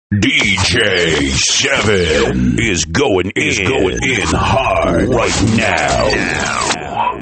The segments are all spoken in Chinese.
DJ 7 is going in hard right now.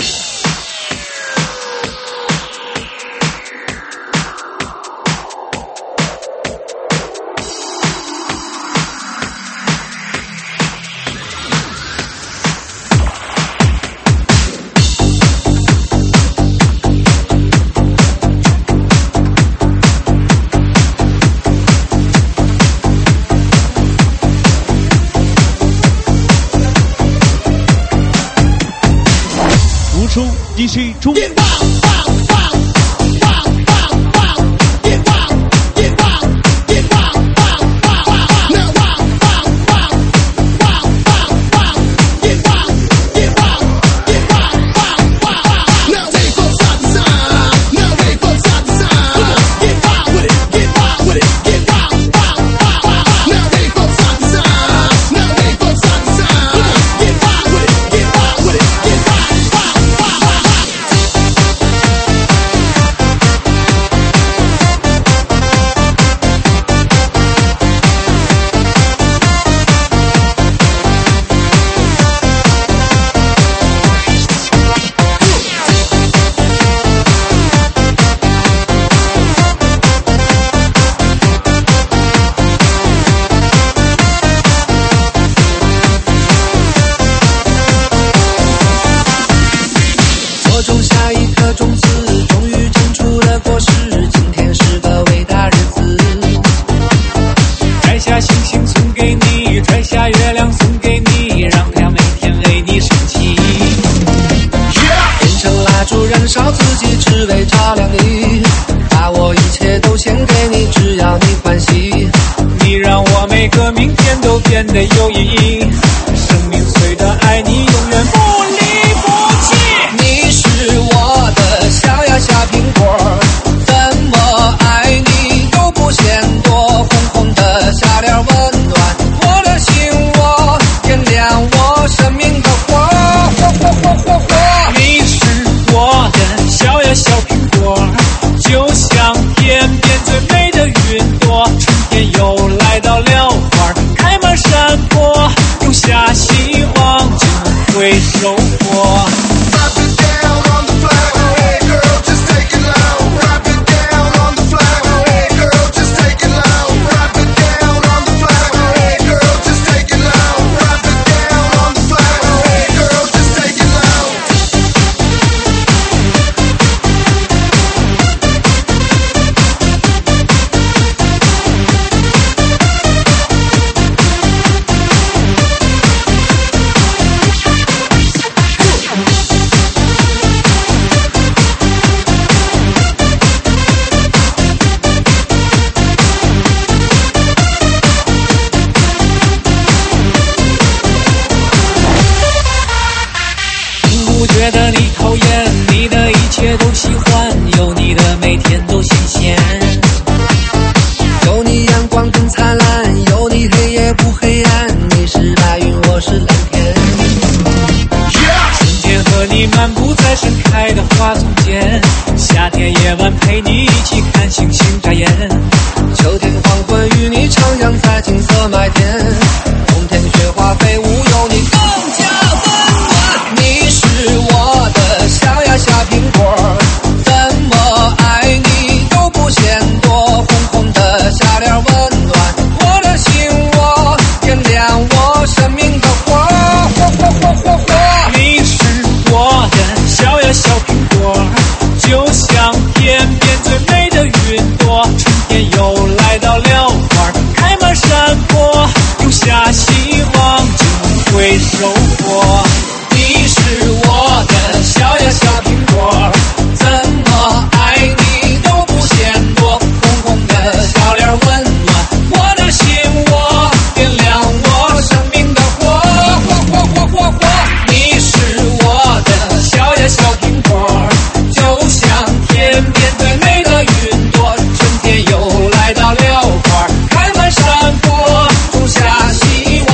DJ 中。 烧自己只为照亮你，把我一切都献给你，只要你欢喜。 你让我每个明天都变得有意义，生命随着爱你永远不离不弃。 你是我的小呀小苹果，怎么爱你都不嫌多，红红的小脸温暖我的心窝，点亮我生命的火， 你是我的小呀小苹果，就像天边最美的云朵，春天又来到了花开满山坡，种下希望就会收获。觉得你讨厌，你的一切都喜欢，有你的每天都新鲜， 有你阳光更灿烂，有你黑夜不黑暗，你是白云我是蓝天。 春天和你漫步在盛开的花丛间，夏天夜晚陪你一起看星星眨眼， 秋天黄昏与你徜徉在金色麦田，冬天雪花飞舞有你更加温暖。你是我的小呀小苹果，怎么爱你都不嫌多，红红的小脸温暖我的心窝，点亮我生命的火。 你是我的小呀小苹果，就像天边最美的云朵，春天又来到了花开满山坡，种下希望就会收获。 你是我的小呀小苹果，怎么爱你都不嫌多，红红的小脸温暖我的心窝，点亮我生命的火。你是我的小呀小苹果，就像天边最美的云朵，春天又来到了花开满山坡，种下希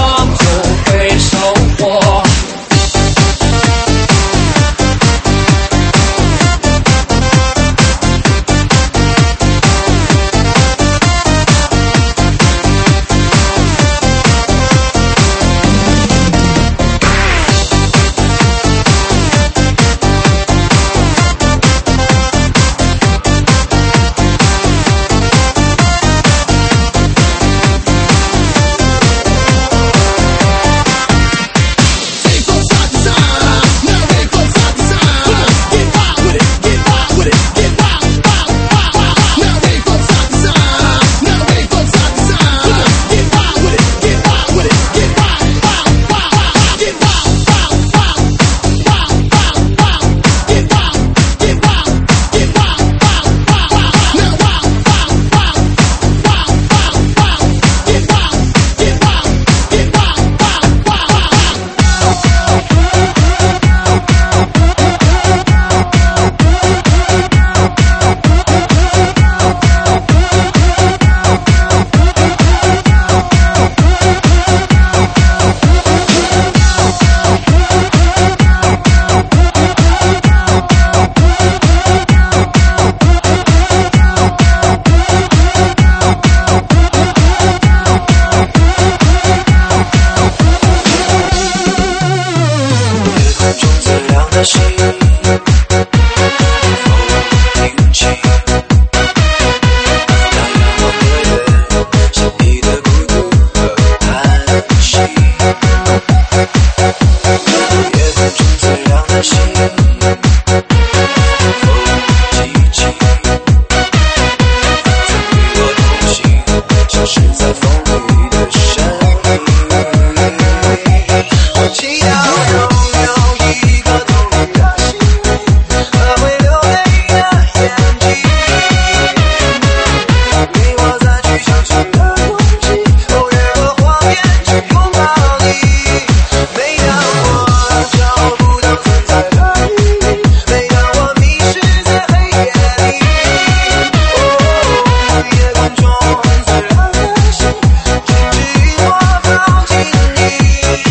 在风里的身影。我祈祷拥有一个透明的心灵和会流泪的眼睛，给我再去相信的勇气，越过谎言去拥抱你。每当我找不到存在的意义，每当我迷失在黑夜里，夜空中最亮的星，请指引我靠近你。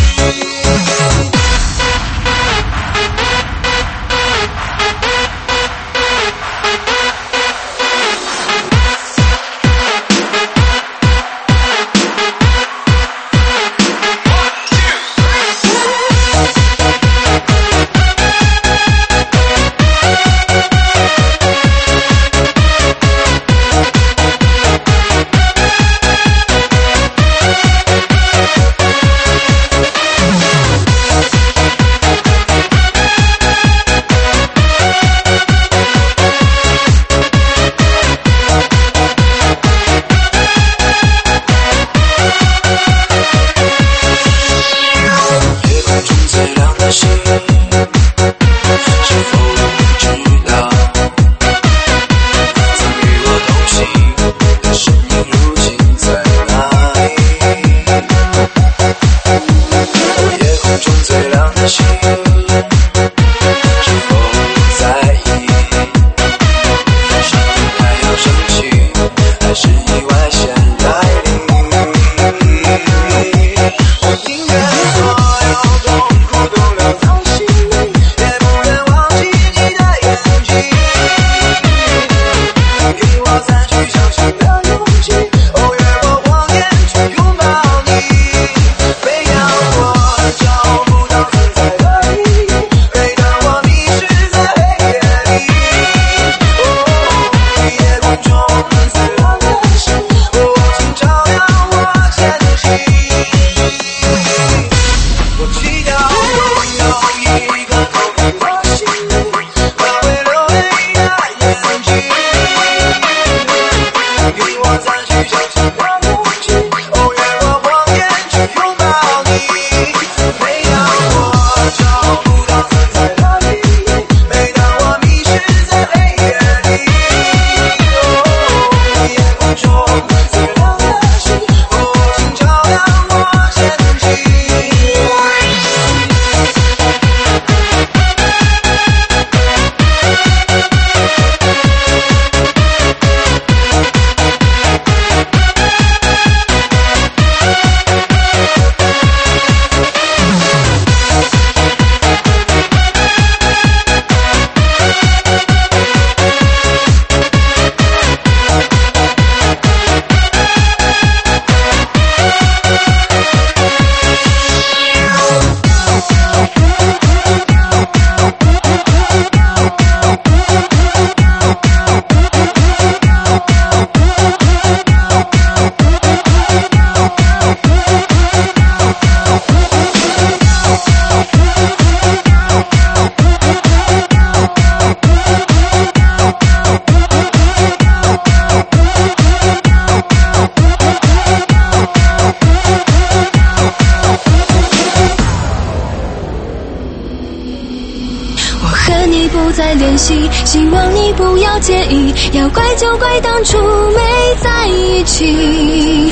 希望你不要介意，要怪就怪当初没在一起。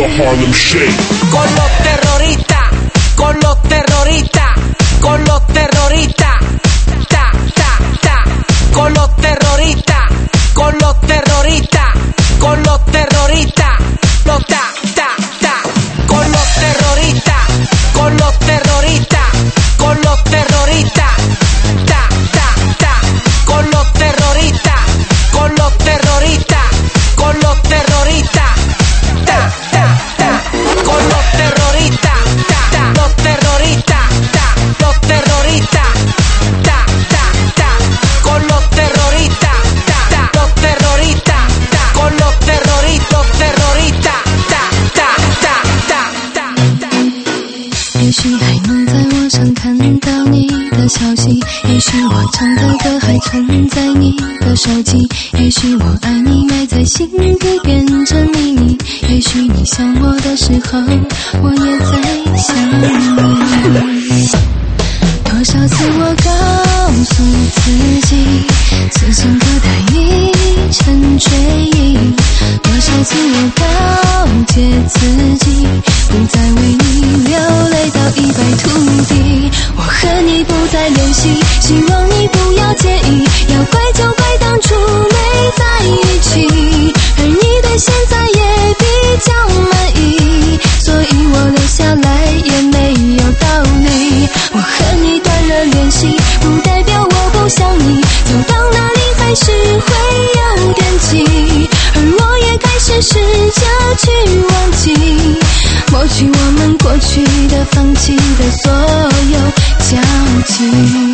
Con los terroristas, con los terroristas, con los terroristas, ta, ta, ta, con los terroristas, con los terroristas, con los terroristas, no ta, ta, ta, con los terroristas, con los terroristas, con los terroristas, ta, ta, ta, con los terroristas, con los terroristas, con los terroristas, ta, ta, ta, con los terroristas, ta, ta, los terroristas, ta, los terroristas, ta, ta, ta, con los terroristas, ta, ta, los terroristas, ta, con los terroristas, ta, ta, ta, ta, ta, ta. 也许还能在网上看到你的消息，也许我唱的歌还存在你的手机，也许我爱你埋在心底变成秘密，也也许你想我的时候，我也在想你。多少次我告诉自己，此情可待已成追忆。多少次我告诫自己，不再为你流泪到一败涂地。我和你不再联系，希望你不要介意，要怪就怪当初没在一起，而你对现在也比较满意，所以我留下来也没有道理。我和你断了联系，不代表我不想你，走到哪里还是会有惦记，而我也开始试着去忘记，抹去我们过去的放弃的所有交集。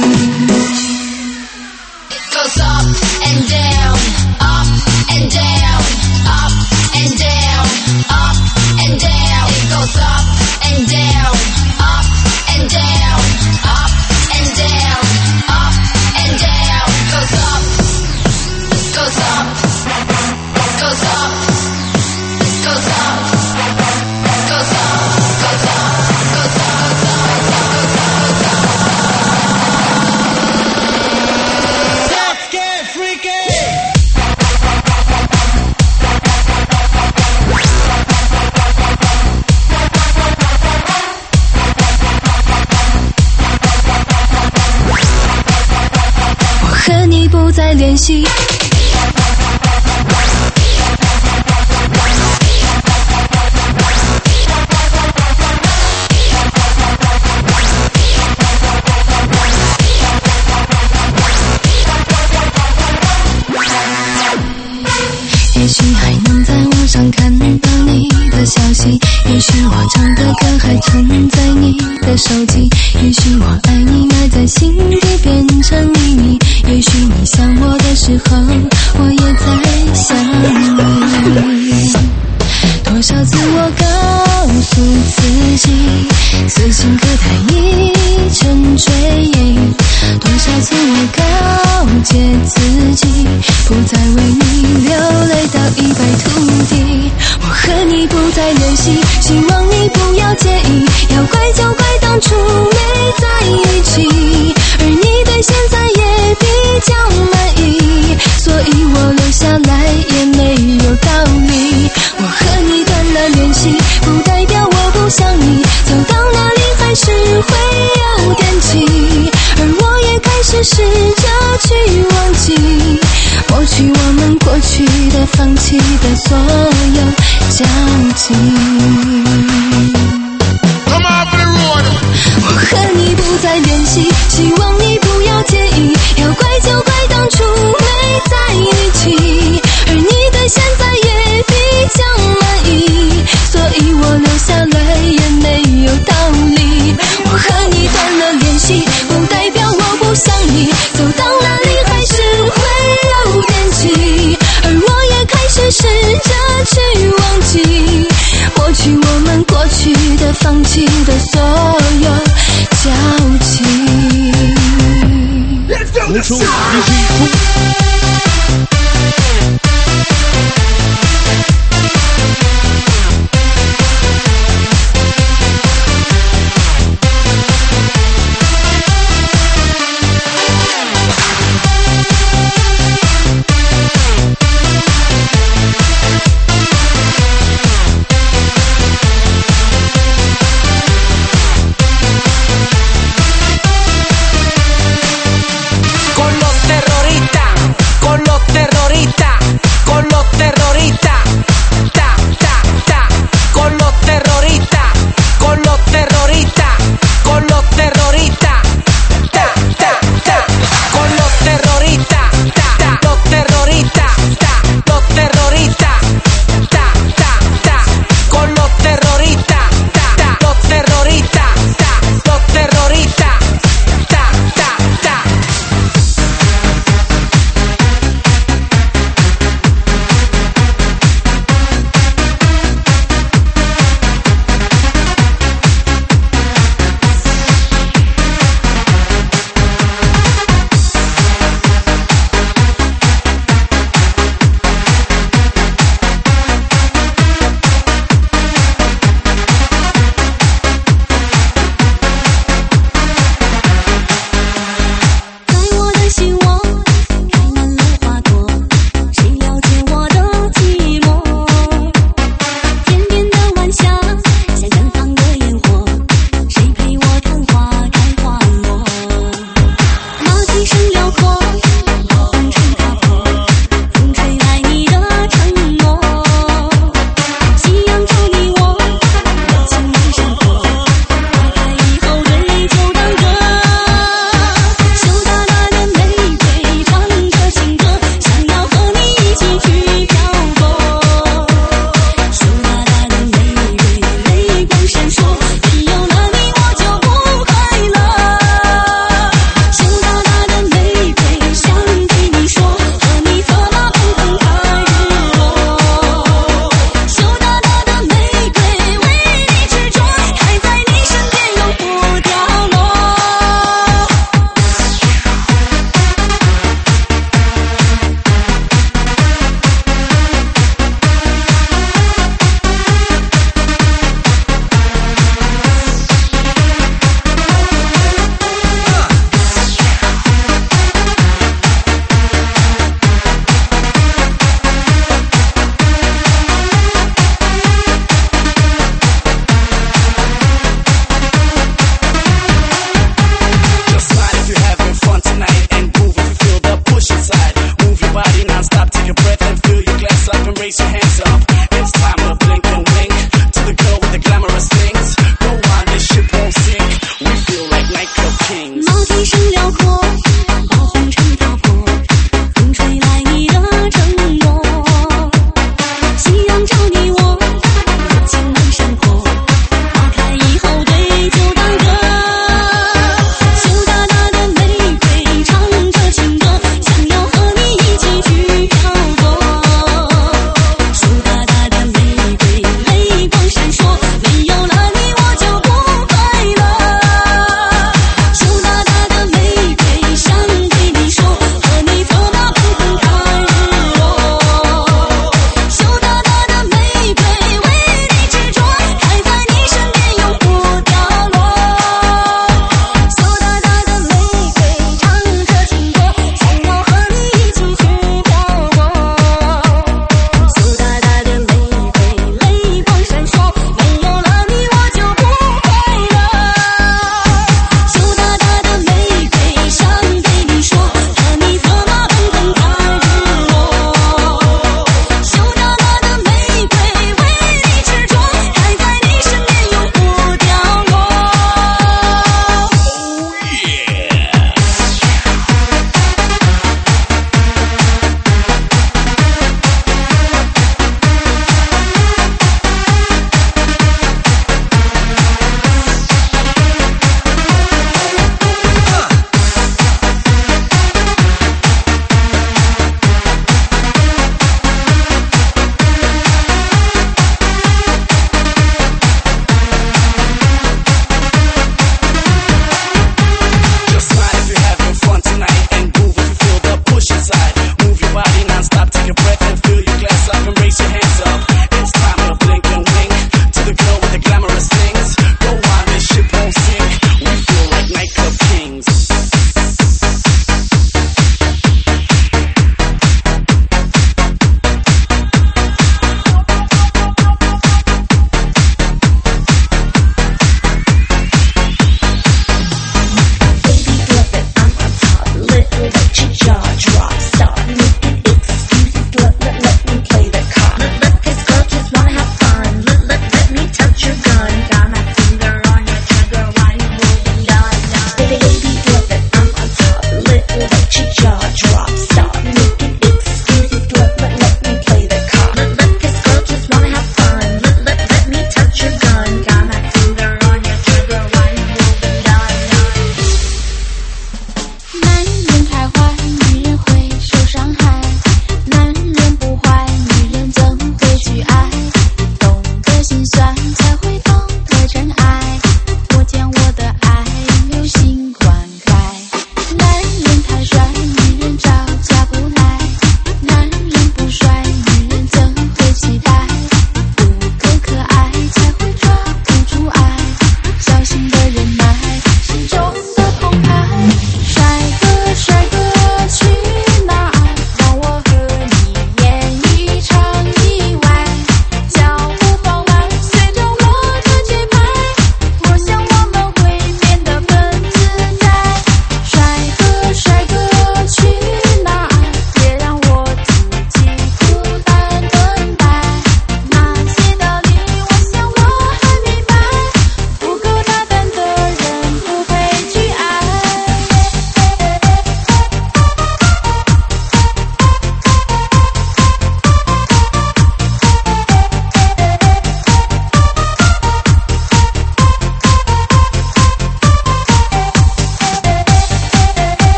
It goes up and down, up and down, up and down, up and down. It goes up and down, up and down, up and down, up and down. Goes up, goes up, goes up, goes up, goes up, goes up, goes up. Let's get freaky. 我和你不再联系，也许还能在网上看到你的消息，也许我唱的歌还存在你的手机，也许我爱你埋在心底变成秘密，也许你想我的时候，我也在想你。多少次我告诉自己，此情可待已成追忆，多少次我告诫自己，不再为你流泪到一败涂地。我和你不再联系，希望你不要介意，要怪就怪当初没在一起，而你对现在也比较满意，所以我留下来也没有道理。我和你断了联系，不代表我不想你，走到哪里还是会有惦记，而我也开始试着去忘记，抹去我们过去的放弃的所有交集。我和你不再联系，希望你不要介意，要怪就怪当初没在一起，而你对现在也比较满意，所以我留下来也没有道理。我和你断了联系，不代表我不想你，走到哪里还是会有惦记，而我也开始试着去忘记，抹去我们过去的放弃的所有交集。 播出 Con los terroristas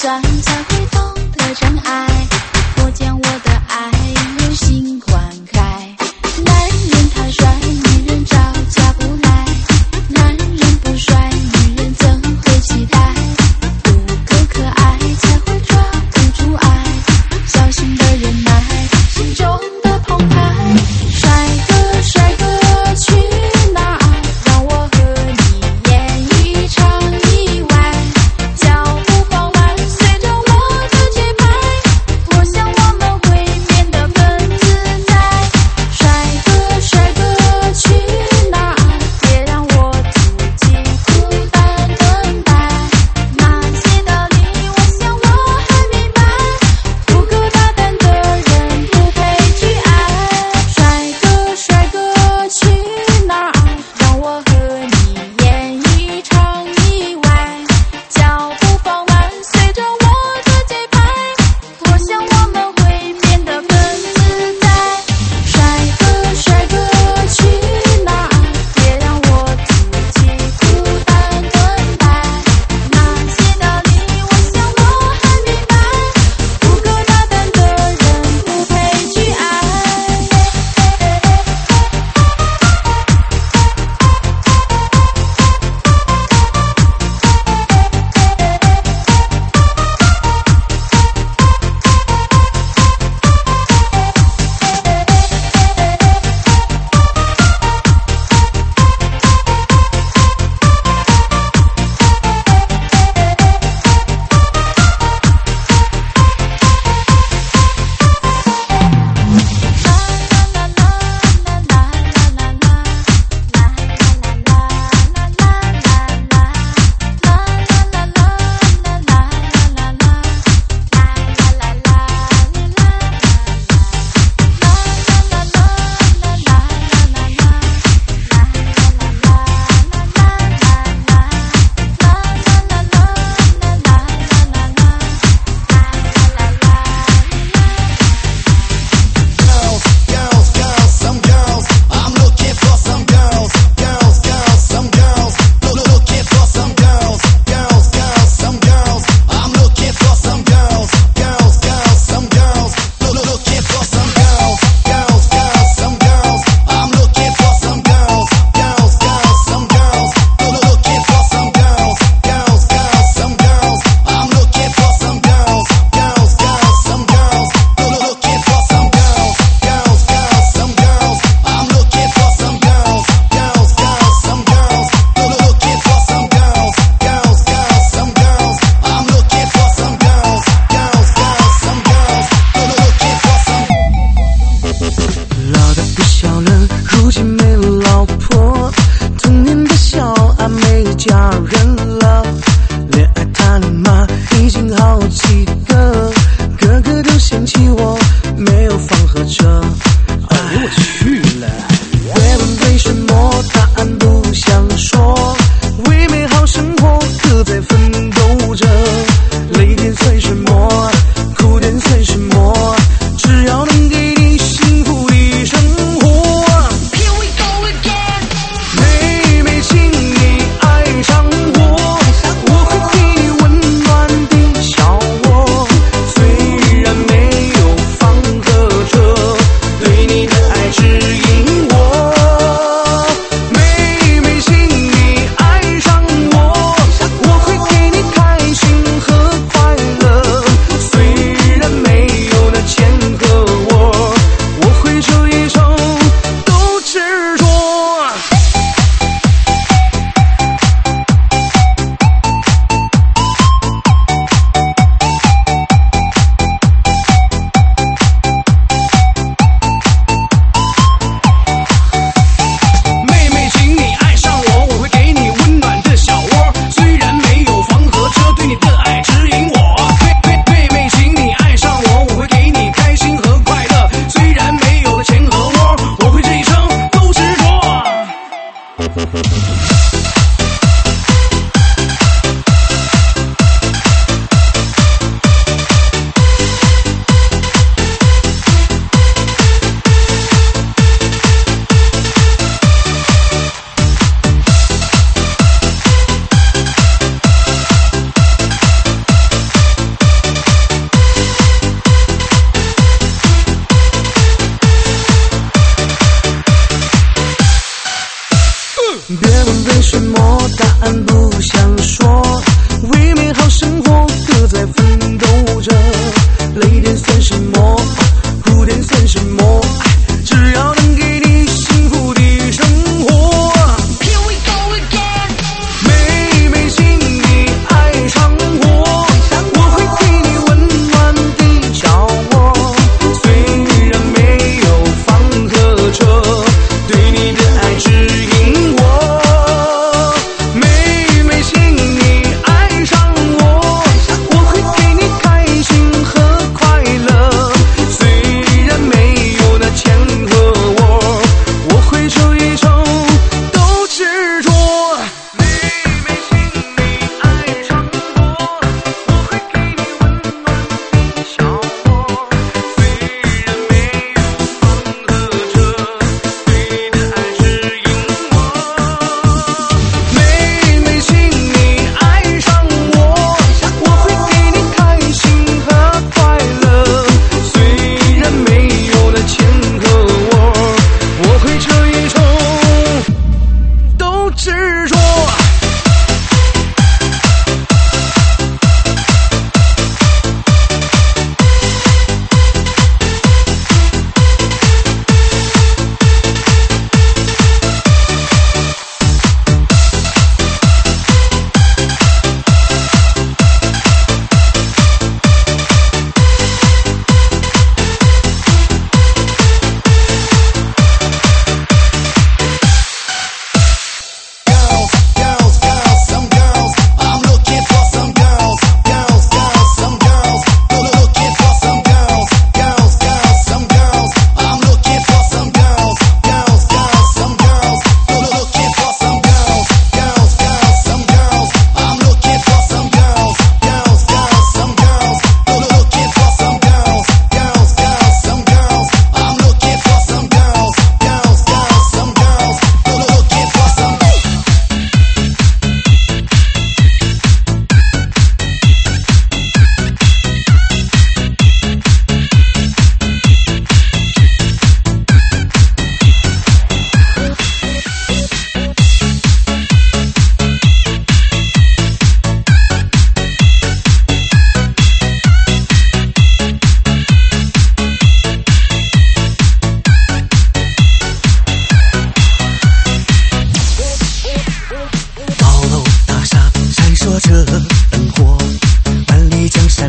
转才会懂得真爱。我将我的爱用心灌溉。男人他帅，女人招架不来；男人不帅，女人怎会期待？不够可爱才会抓不住爱，小心的忍耐，心中的澎湃。帅哥帅哥去哪儿？让我和你演一场意外，脚步放慢，随着我的节拍，我想我们会变得更自在。帅哥帅哥去哪儿？别让我自己孤单等待，那些道理我想我还明白，不够大胆的人不配去爱。帅哥帅哥去哪儿？让我和你演一场意外，脚步放慢，随着我的节拍，我想我们会变得更自在。帅哥帅哥去哪儿？别让我自己孤单等待，那些道理我想我还明白，不够大胆的人不配去爱。 老的不小了，如今没老婆，童年的小阿妹嫁人了，恋爱谈了吗？已经好几个，个个都嫌弃我没有房和车。哎呦我去了！会问为什么，答案不想说，为美好生活各在奋斗着，累点算什么，苦点算什么，只要能给你幸福的生活。妹妹请你爱上我，我会给你温暖的小窝，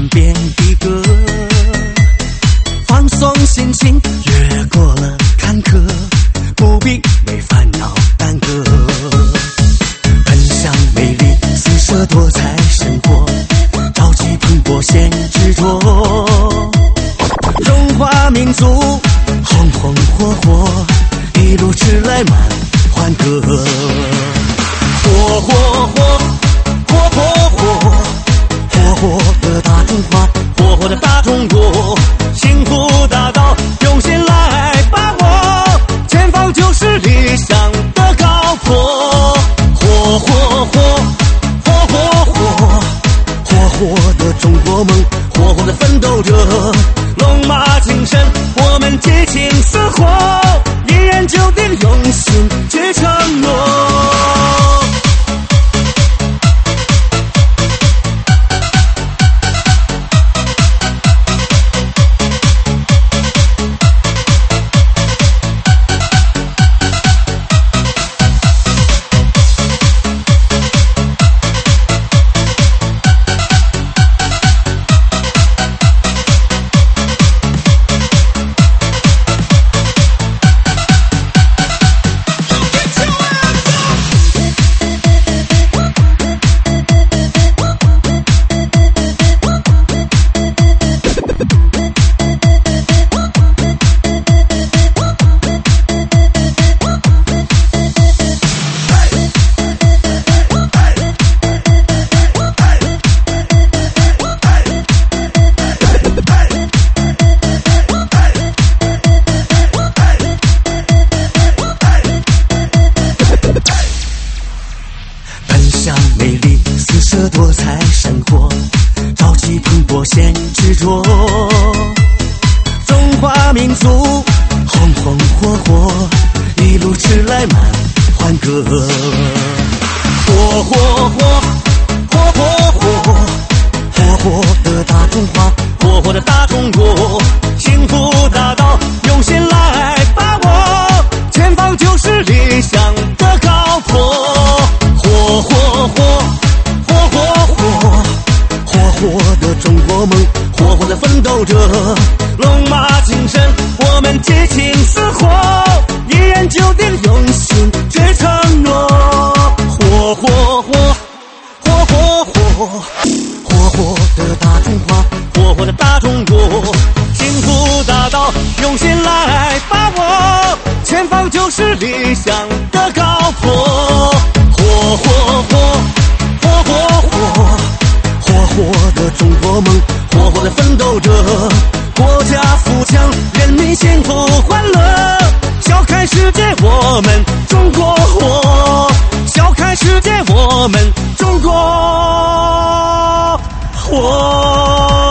善变的歌，放松心情，越过了坎坷，不必为烦恼耽搁。奔向美丽四射多彩生活，朝气蓬勃显执着，中华民族红红火火，一路驰来满欢歌。火火火，火火火，火火的大中华，火火的大中国，幸福大道用心来把握，前方就是理想的高坡。火火火，火火火，火火的中国梦，火火的奋斗者，龙马精神我们激情似火，一言九鼎用心去承诺。多彩生活，朝气蓬勃显执着，中华民族红红火火，一路驰来满欢歌。火火火，火火火，火火的大中华，火火的大中国，幸福大道用心来把握，前方就是理想的高坡。火火火，火火火，火火的中国梦，火火的奋斗者，龙马精神我们激情似火，一言九鼎用心去承诺。火火火，火火火，火火的大中华，火火的大中国，幸福大道用心来把握，前方就是理想的高坡。火火火，火火火，火火的中国梦，火火的奋斗者，国家富强，人民幸福欢乐，笑看世界我们中国火，笑看世界我们中国火。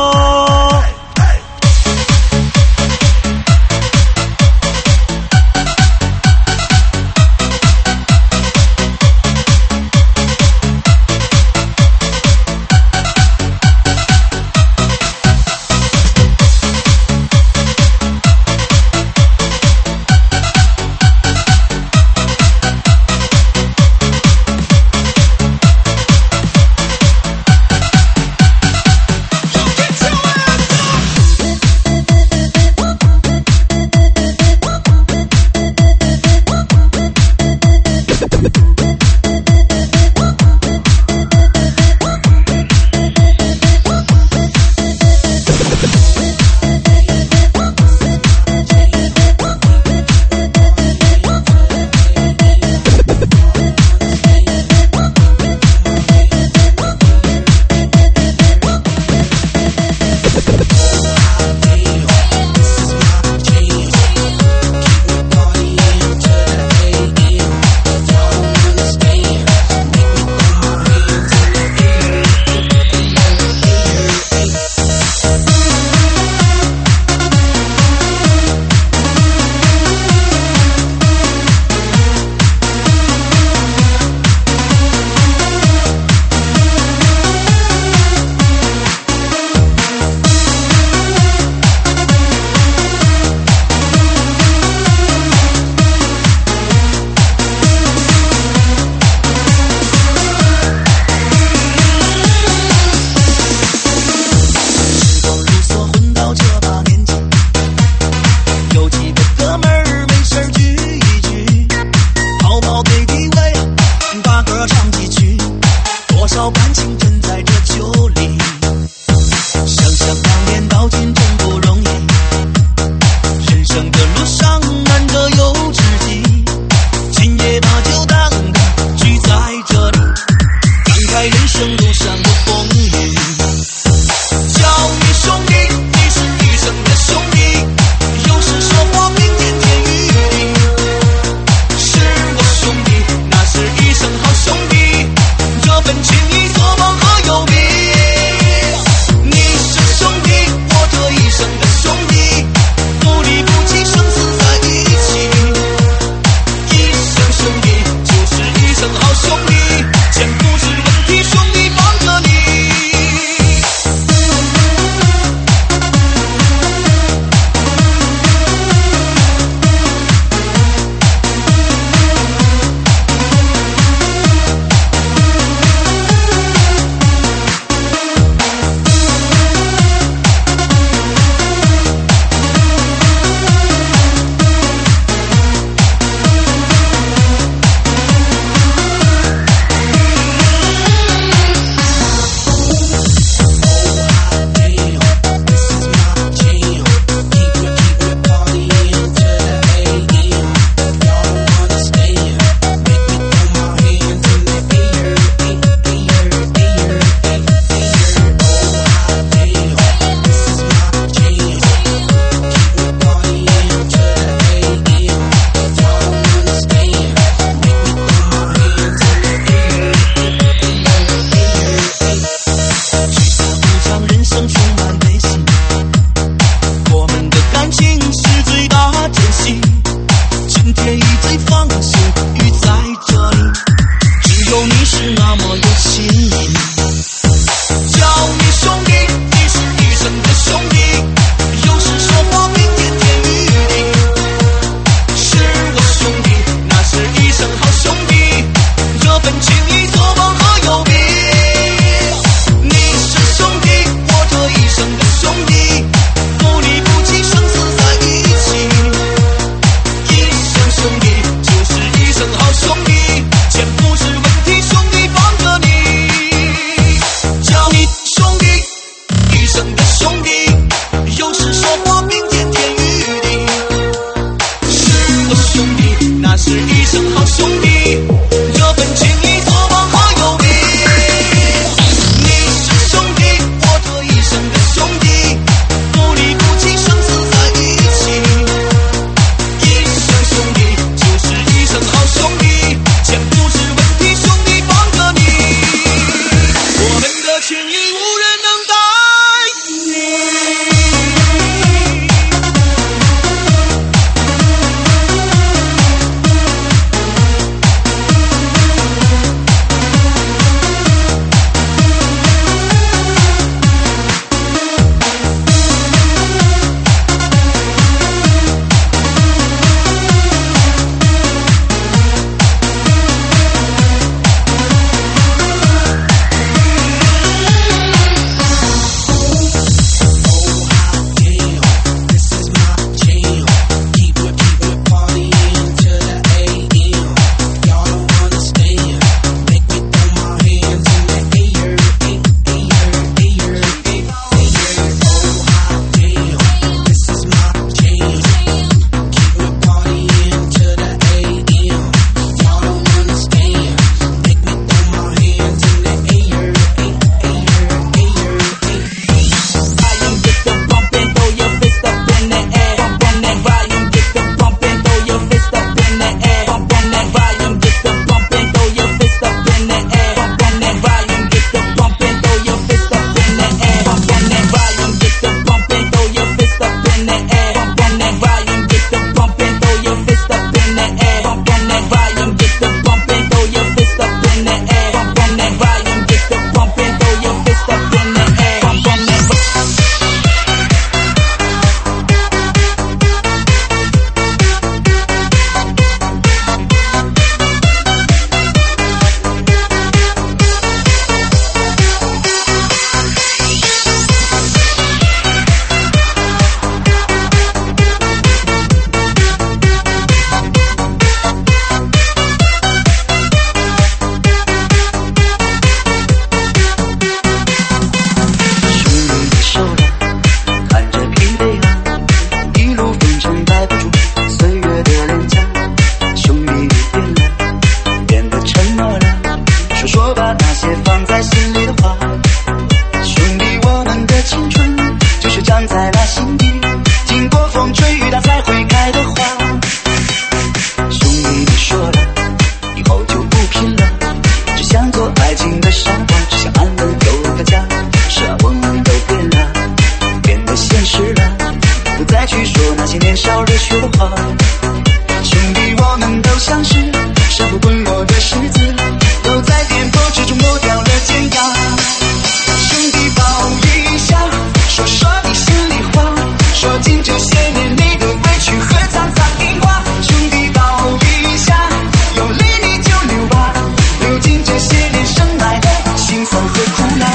话。兄弟，我们都像是山不滚落的石子，都在颠簸之中磨掉了尖牙。兄弟，抱一下，说说你心里话，说尽这些年你的委屈和沧桑变化。兄弟，抱一下，有泪你就流吧，流尽这些年生来的辛酸和苦恼。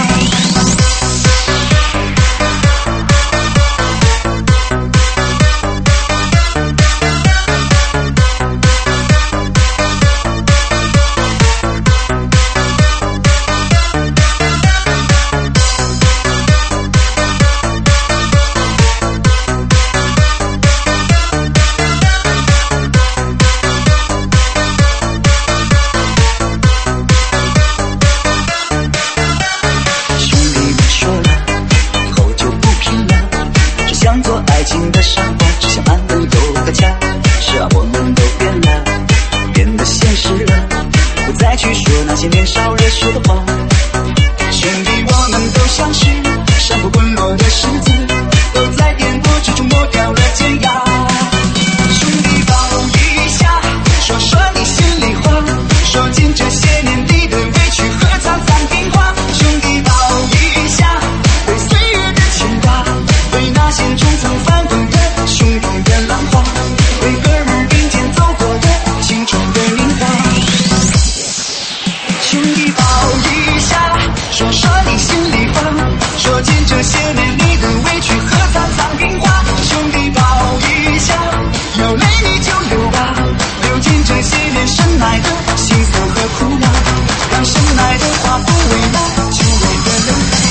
爱情的傻瓜，只想安稳有个家。是啊，我们都变了，变得现实了，不再去说那些年少热血的话。兄弟，我们都像是山不滚落的石子，都在颠簸之中磨掉了尖牙。兄弟，抱一下，说说你心里话，说尽这些年你的委屈和沧桑变化。兄弟，抱一下，对岁月的牵挂，对那些中曾翻滚的汹涌的浪花，为哥们儿并肩走过的青春的年华。兄弟，抱一下，说说你心里话，说尽这些年你的委屈和沧桑变化。兄弟，抱一下，有泪你就流吧，流尽这些年生来的辛酸和苦恼，让生来的花不为那久违的流泪。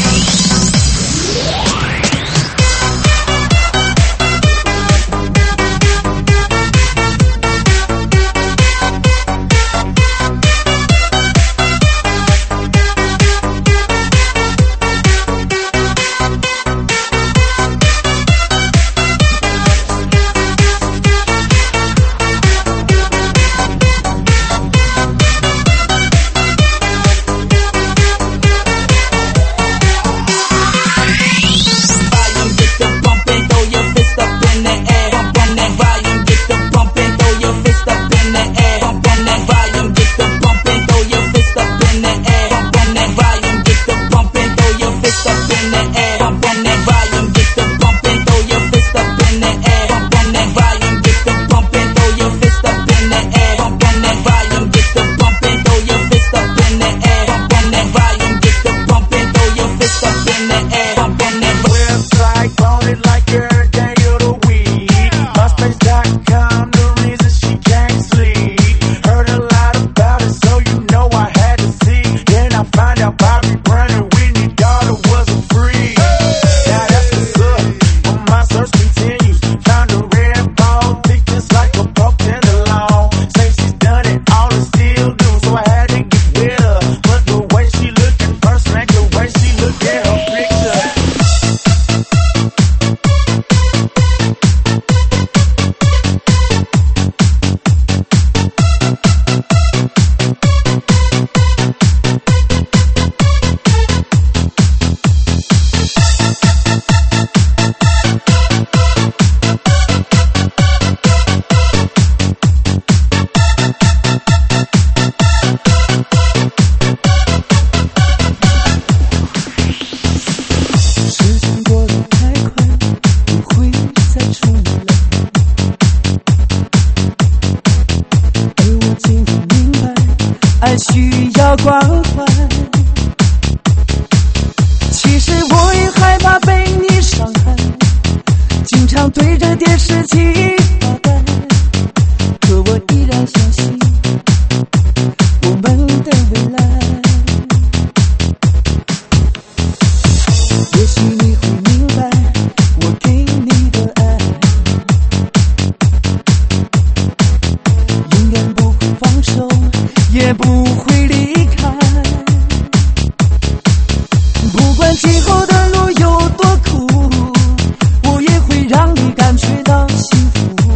今后的路有多苦，我也会让你感觉到幸福。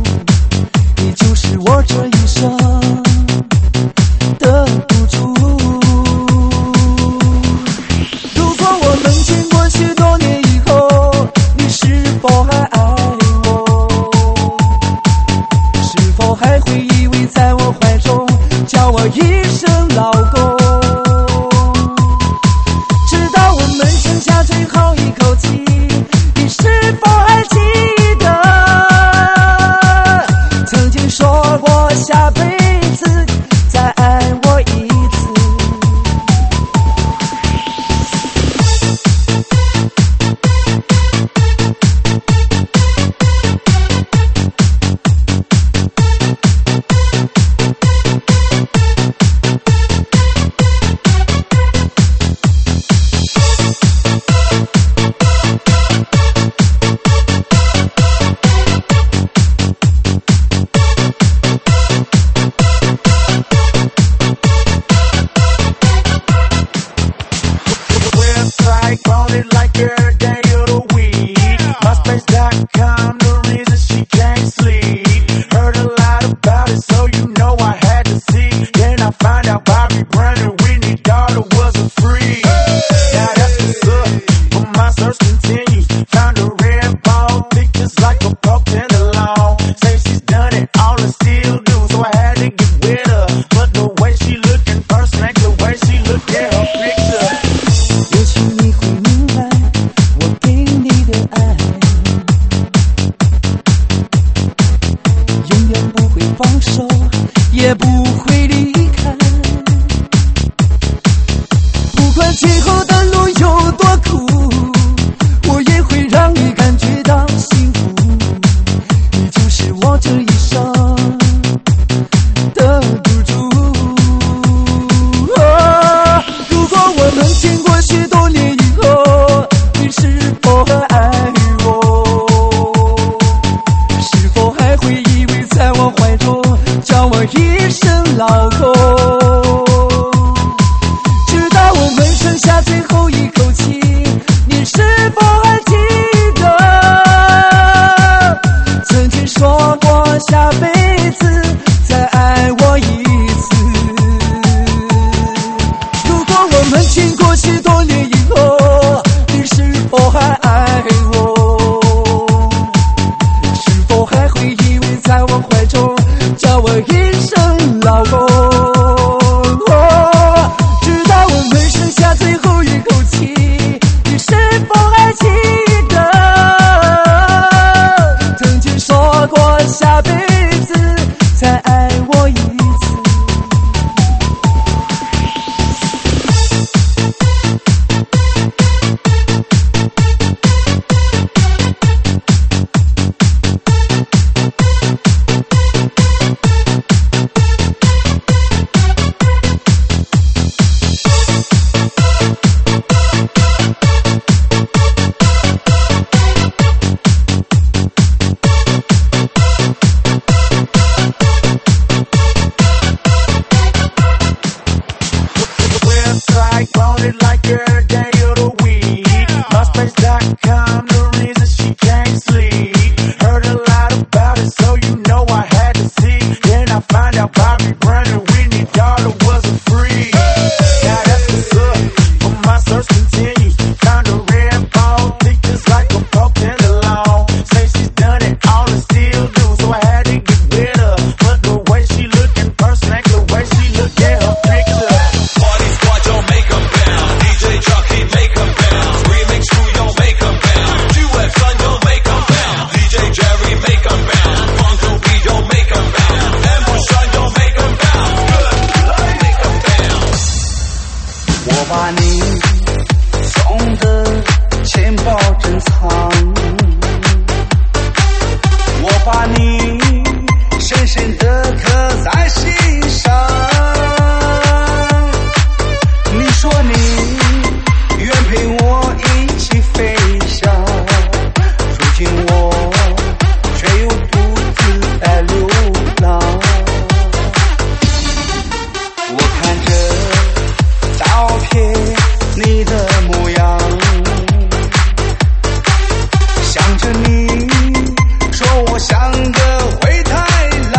你说我像个灰太狼，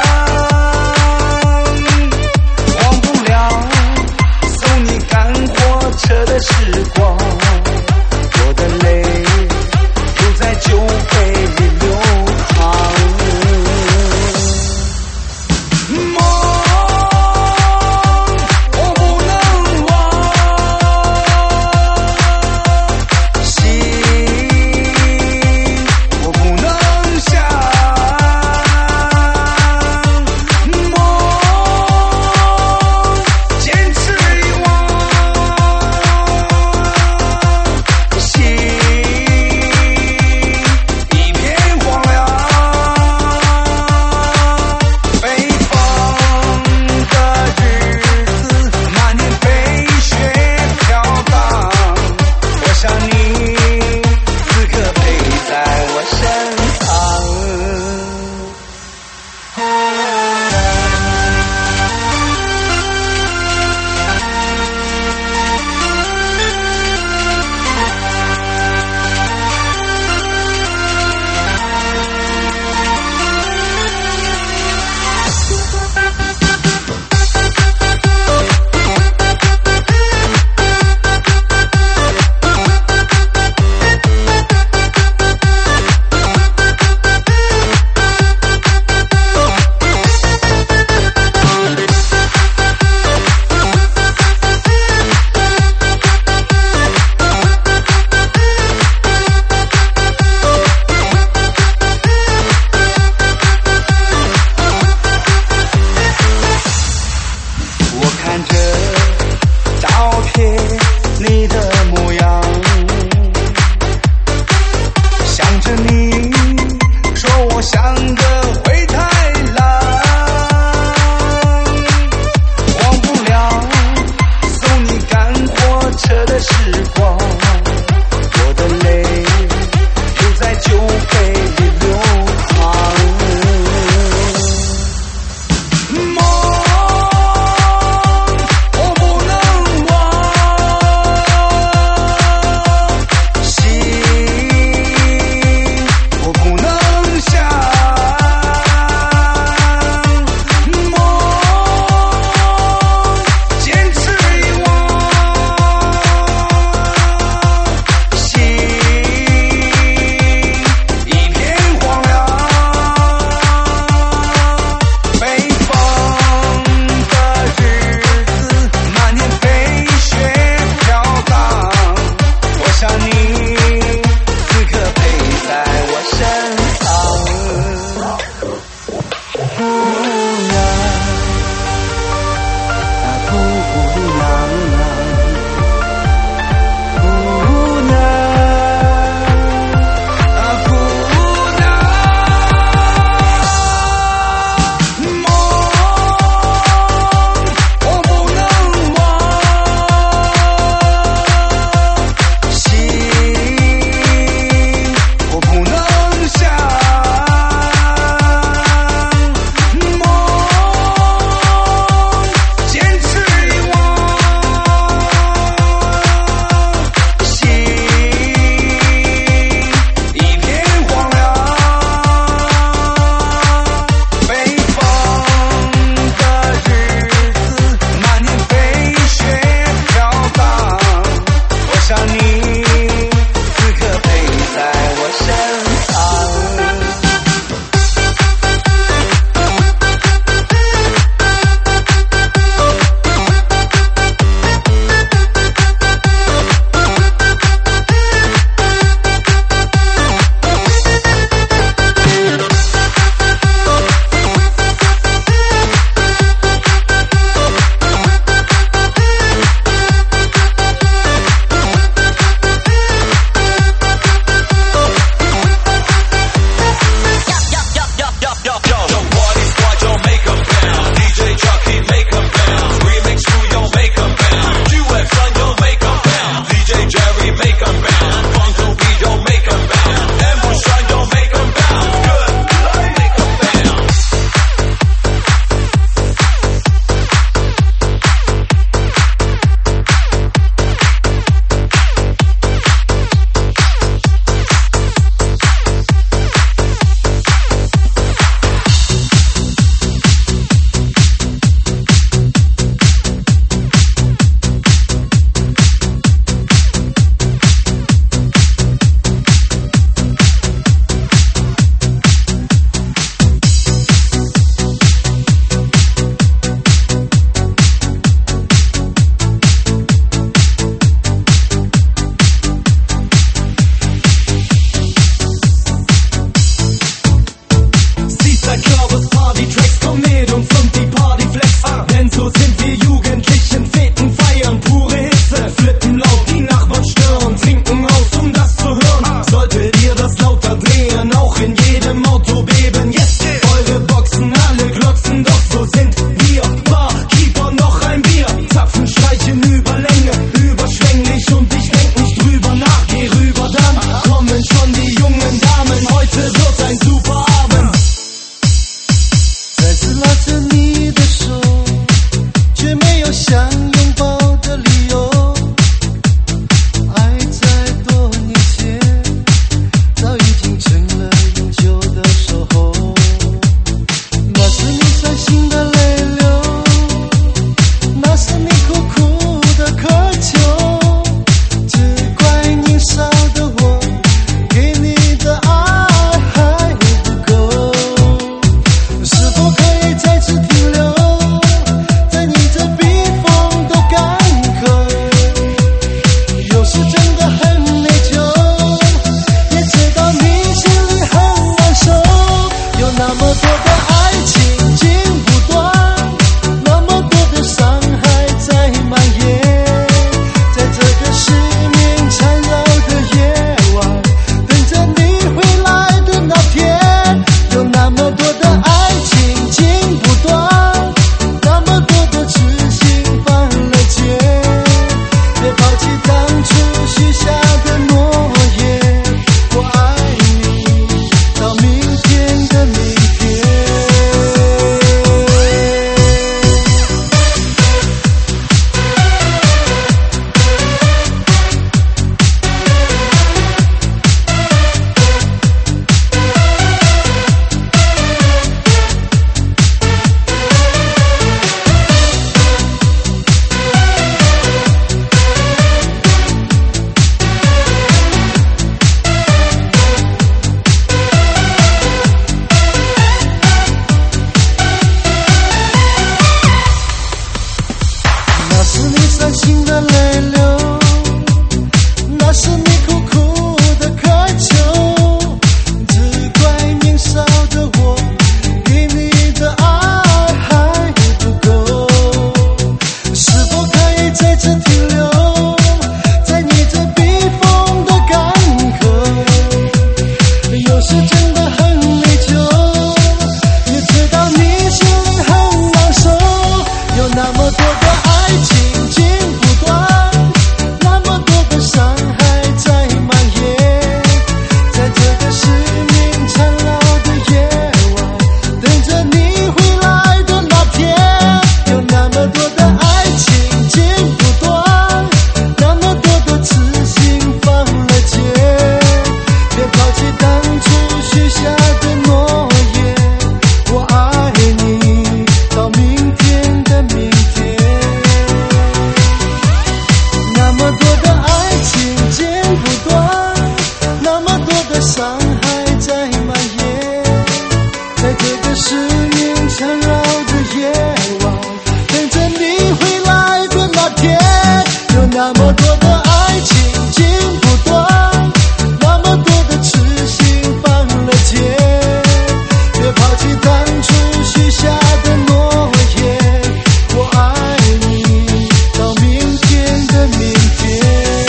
忘不了送你赶火车的时光，我的泪又在酒杯里流淌。梦我不能忘，心我不能想，梦坚持遗忘，心一片荒凉。北方的日子，满天飞雪飘荡，我想你此刻陪在我身旁。我看着照片你的模样，想着你说我像个灰太狼，忘不了送你赶火车的时光，我的泪又在酒杯里流淌。梦我不能忘，心 lauter drehen, auch in jedem Auto beben. Jetzt eure Boxen alle glotzen, doch so sind wir. Barkeeper, noch ein Bier, Zapfen streichen über Länge, überschwänglich und ich denk nicht drüber nach. Geh rüber, dann kommen schon die jungen Damen. Heute wird ein super Abend. 再次拉着你的手，却没有想拥抱的理由。爱在多年前早已经成了永久的守候。那是你伤心的泪流，那是你苦苦的渴求，只怪年少的我给你的爱还不够。是否可以再次停留在你这避风的港口？有时真的很内疚，也知道你心里很难受。有那么多的爱情剪不断，那么多的伤害在蔓延，在这个失眠缠绕的夜晚，等着你回来的那天。有那么多的爱情剪不断，那么多的痴心犯了戒，别抛弃当初许下的诺言。我爱你到明天的明天。那是你伤心的泪流，那是你苦苦的渴求，只怪年少的我给你的爱还不够。是否可以再次停留在你这避风的港口？有时真的很内疚，也知道你心里很难受。有那么多的爱情剪不断，那么多的伤害在蔓延，在这个失眠缠绕的夜晚，等着你回来的那天。有那么多的爱情剪不断，那么多的痴心犯了戒，别抛弃当初许下的诺言。我爱你到明天的明天。那么多的爱情剪不断，那么多的伤害在蔓延，在这个失眠缠绕的夜晚，等着你回来的那天。有那么多的爱情剪不断，那么多的痴心犯了戒，别抛弃当初许下的诺言。我爱你到明天的明天。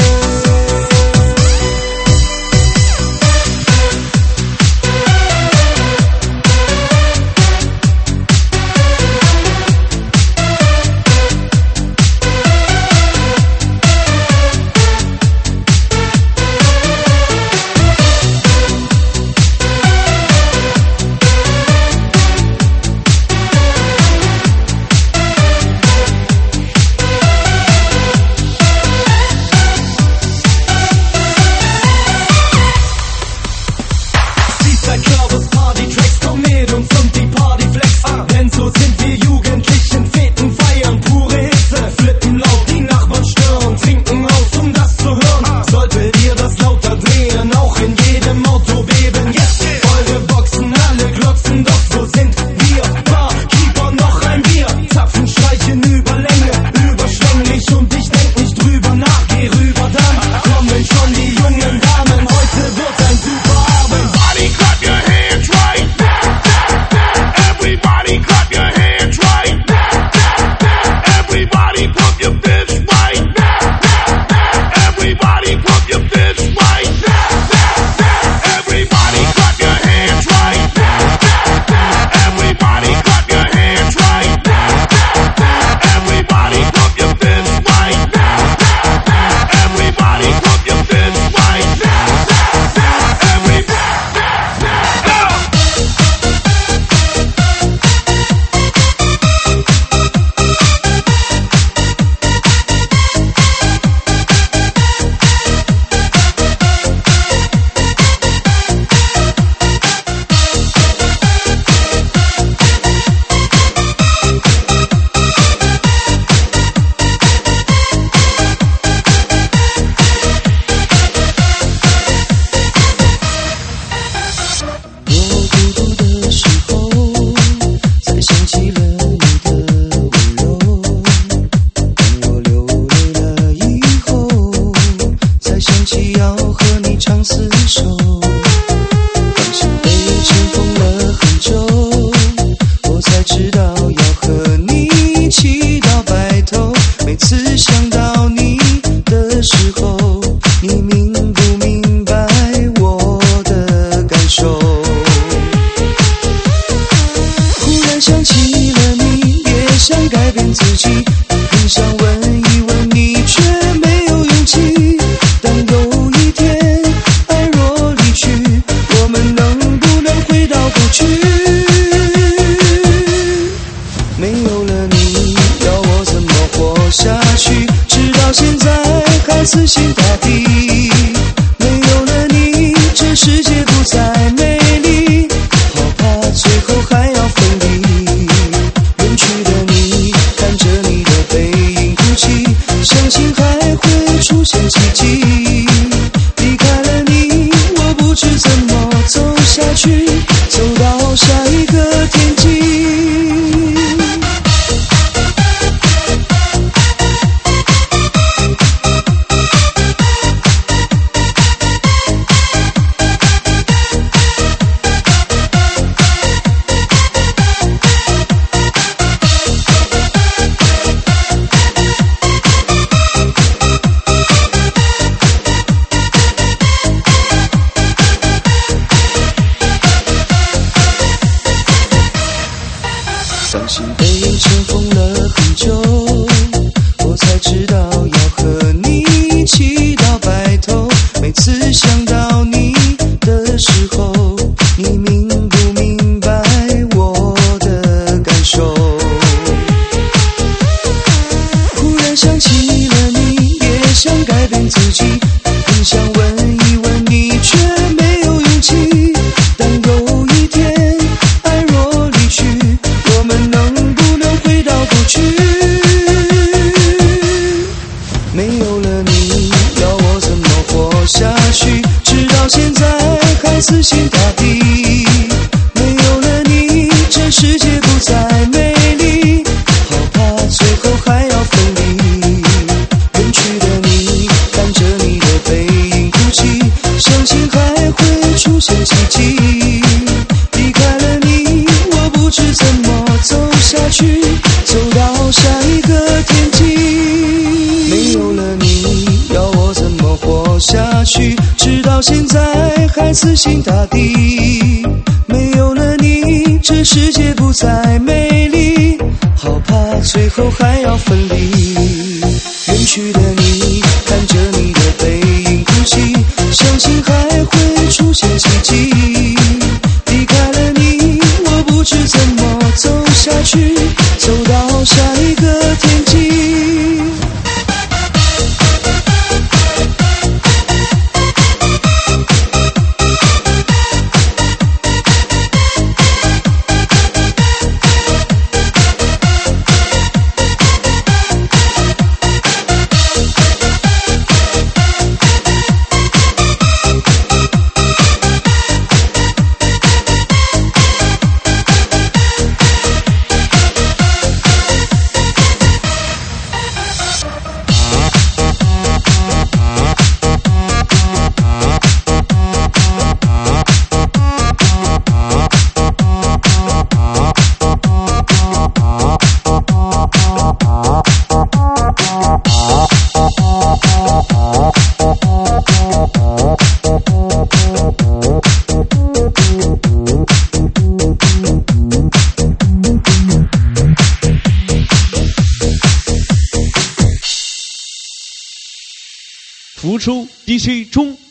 Dieser Clubs, Party-Tracks, komm mit uns und die Partyflex. Denn so sind wir Jugendlichen, Feten, feiern, pure Hitze. Flippen laut, die Nachbarn stören, trinken aus, um das zu hören. Solltet ihr das lauter drehen, auch in jedem Auto beben. Jetzt eure Boxen alle glotzen, doch so sind wir. Barkeeper, noch ein Bier, Zapfen streichen über Länge, überschwänglich und ich denk nicht drüber nach. Geh rüber, dann kommen schon die jungen Damen. Heute wird ein super Abend. Everybody clap your hands right now. Everybody clap your hands right now. Everybody pump your fists right now. Everybody pump your fists right now. Everybody 死心塌地。没有了你，这世界不再美丽，好怕最后还要分离。远去的你，看着你的背影哭泣，相信还会出现奇迹。离开了你，我不知怎么走下去，走到下一个天际。伤心背影尘封了很久，我才知道要和你一起到白头。每次想到你的时候，你明不明白我的感受？忽然想起了你，也想改变自己，很想问一问你，却没有勇气。但有一天爱若离去，我们能不能回到过去？没有了你，要我怎么活下去？直到现在还死心塌地。没有了你，这世界不再美丽，好怕最后还要分离。远去的你，看着你的背影哭泣，相信还会出现奇迹。离开了你，我不知怎么走下去，走到下一个天际。没有了你，要我怎么活下去？直到现在还死心塌地。没有了你，这世界不再美丽，好怕最后还要分离。远去的你，看着你的背影哭泣，相信还会出现奇迹。离开了你，我不知怎么走下去，走到下一个天际。 福州 DJ 中